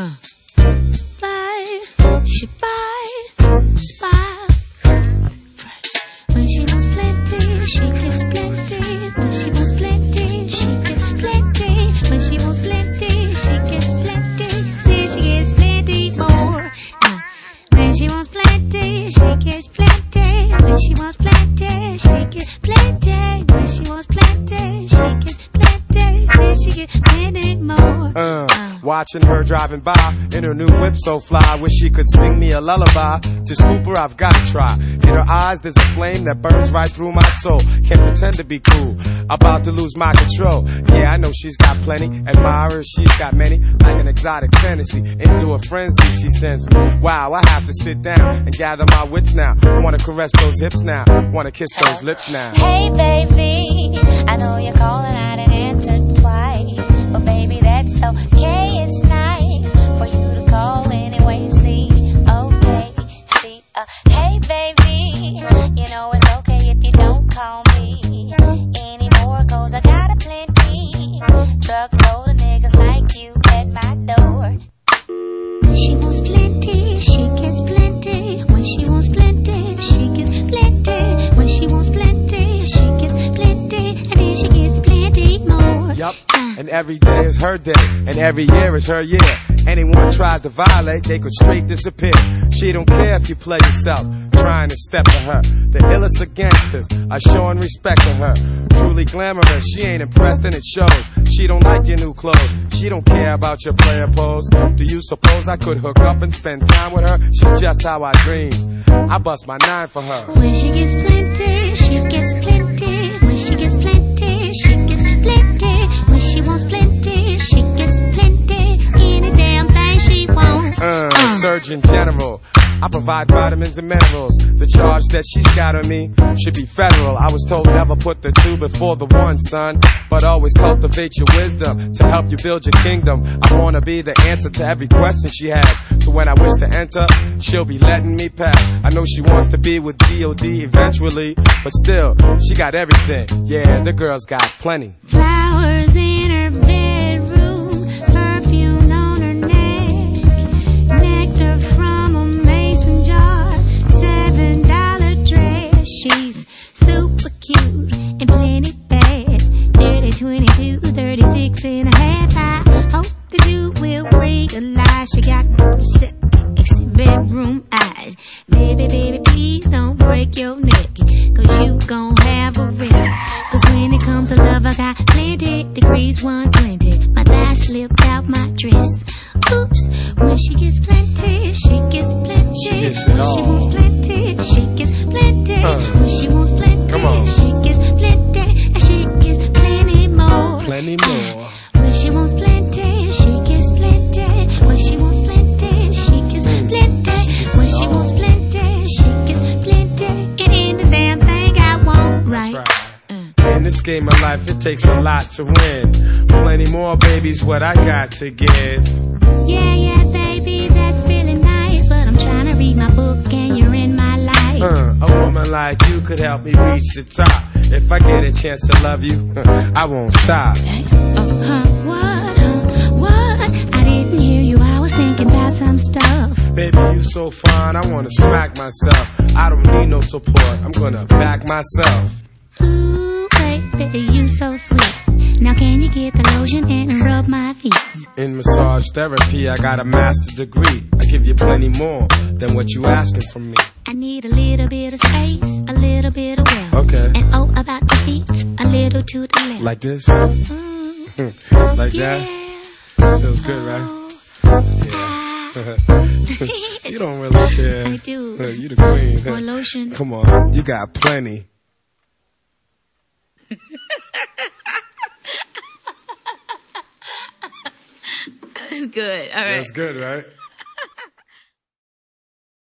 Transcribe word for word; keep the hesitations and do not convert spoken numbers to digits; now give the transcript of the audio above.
Uh. Buy, she buy, spy. When she wants plenty, she gets plenty. When she wants plenty, she gets plenty. When she wants plenty, she gets plenty. Then she gets plenty more. Uh. When she wants plenty, she gets plenty. When she wants plenty, she gets plenty. When she wants plenty, she gets plenty. Then she gets plenty more. Uh. Watching her driving by in her new whip so fly, wish she could sing me a lullaby. To scoop her, I've got to try. In her eyes, there's a flame that burns right through my soul. Can't pretend to be cool, about to lose my control. Yeah, I know she's got plenty, admirers, she's got many. Like an exotic fantasy, into a frenzy she sends me. Wow, I have to sit down and gather my wits now. Wanna caress those hips now, wanna kiss those lips now. Hey baby, I know you're calling, I didn't answer twice, but baby that's okay. It's nice for you to call anyway. See, okay, see, uh, hey baby, you know it's okay if you don't call me anymore, cause I got a plenty truckload of niggas like you at my door. When she wants plenty, she gets plenty. When she wants plenty, she gets plenty. When she wants plenty, she gets plenty. And then she gets plenty more. Yup, and every day is her day, and every year is her year. Anyone tries to violate, they could straight disappear. She don't care if you play yourself, trying to step to her. The illest of gangsters are showing respect to her. Truly glamorous, she ain't impressed and it shows. She don't like your new clothes, she don't care about your player pose. Do you suppose I could hook up and spend time with her? She's just how I dream, I bust my nine for her. When she gets plenty, she gets plenty. When she gets plenty, she gets plenty. When she wants plenty, she gets plenty. Any damn thing she wants. Uh, uh. Surgeon General, I provide vitamins and minerals. The charge that she's got on me should be federal. I was told never put the two before the one, son, but always cultivate your wisdom to help you build your kingdom. I wanna be the answer to every question she has, so when I wish to enter, she'll be letting me pass. I know she wants to be with D O D eventually, but still, she got everything. Yeah, the girl's got plenty. Flowers in her bedroom, perfume on her neck, nectar from a mason jar, seven dollar dress. She's super cute and plenty bad. thirty, twenty-two, thirty-six and a half. I hope that you will realize she got six bedroom eyes. Baby, baby, please don't break your neck, cause you gon' have a wreck. Cause when it comes to love, I got plenty degrees, one twenty. My thigh slipped out my dress. Oops, when she gets plenty, she gets plenty. She gets it all. When she wants plenty, she gets plenty. Huh. When she wants plenty, she gets plenty. And she gets plenty more. Plenty more. When she wants plenty, she gets plenty. When she wants plenty, she gets plenty. When she wants plenty, she gets plenty. It ain't the damn thing I want, right? That's right. In this game of life, it takes a lot to win. Plenty more, baby's what I got to give. Yeah, yeah, baby, that's really nice, but I'm trying to read my book and you're in my life. Uh, a woman like you could help me reach the top. If I get a chance to love you, I won't stop. Okay. Oh, huh, what, huh, what? I didn't hear you, I was thinking about some stuff. Baby, you so fine, I wanna smack myself. I don't need no support, I'm gonna back myself. Ooh, baby, you so sweet. Now can you get the lotion and rub my feet? In massage therapy, I got a master's degree. I give you plenty more than what you asking from me. I need a little bit of space, a little bit of wealth. Okay. And oh, about the feet, a little to the left. Like this? Mm. Like Yeah. that? Feels good, right? Yeah. You don't really care. I do. You the queen. More lotion. Come on, you got plenty. That's good. All right. That's good, right?